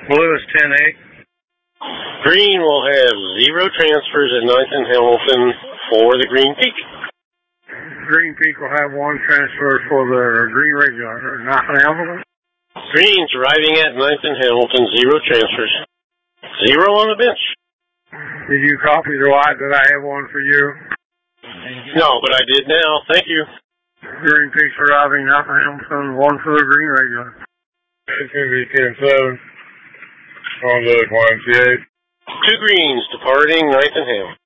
Blue is 10-8. Green will have 0 transfers at 9th and Hamilton for the Green Peak. Green Peak will have 1 transfer for the Green Regular. 9th and Hamilton. Green's arriving at 9th and Hamilton, 0 transfers. 0 on the bench. Did you copy the white that I have 1 for you? No, but I did now. Thank you. Green Peak's arriving 9th and Hamilton, 1 for the Green Regular. It's going to be 10-7 on the YMCA. 2 Greens departing 9th and Hamilton.